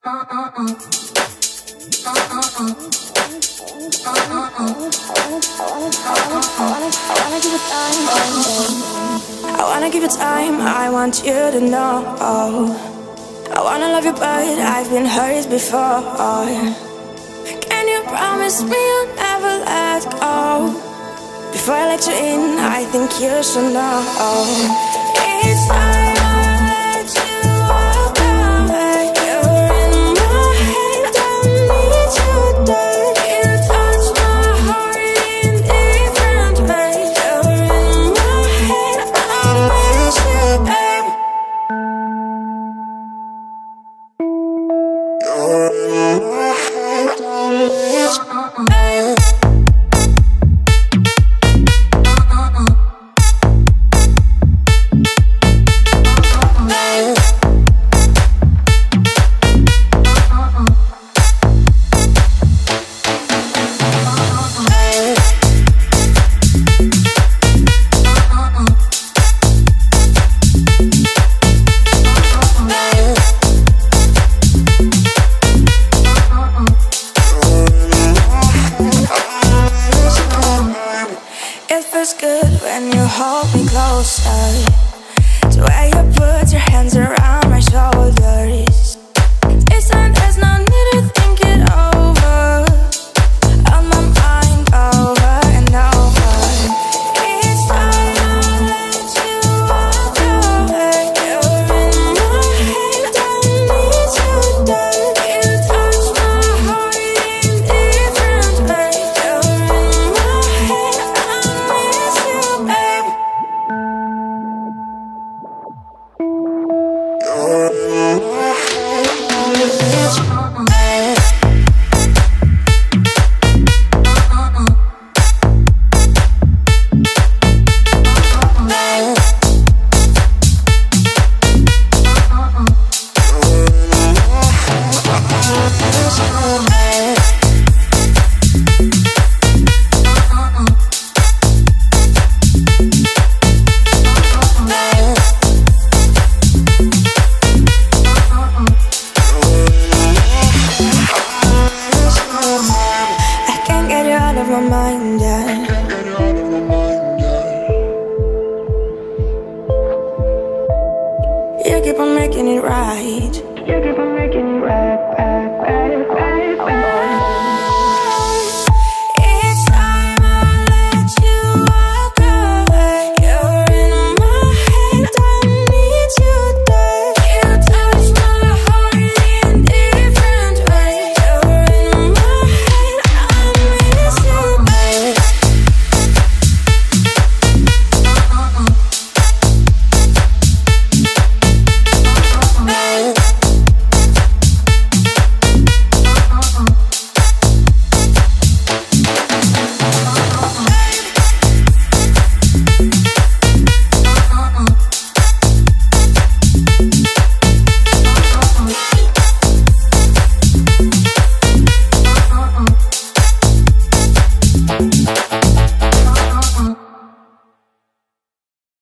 I wanna give you time, I want you to know. I wanna love you, but I've been hurt before. Can you promise me you'll never let go? Before I let you in, I think you should know. Each time I let you walk away, you're in my head, don't need you there. You touch my heart in different ways. You're in my head, I miss you, babe. You're in my head, I miss you, babe. It feels good when you hold me closer, the way you put your hands around my shoulders. This time there's no need to think it over. On my mind, over and over. Each time I let you walk away, you're in my head, don't need you there. You touch my heart in different ways. You're in my head, I miss you, babe. You're in my head, I miss you, babe. I can't get you out of my mind.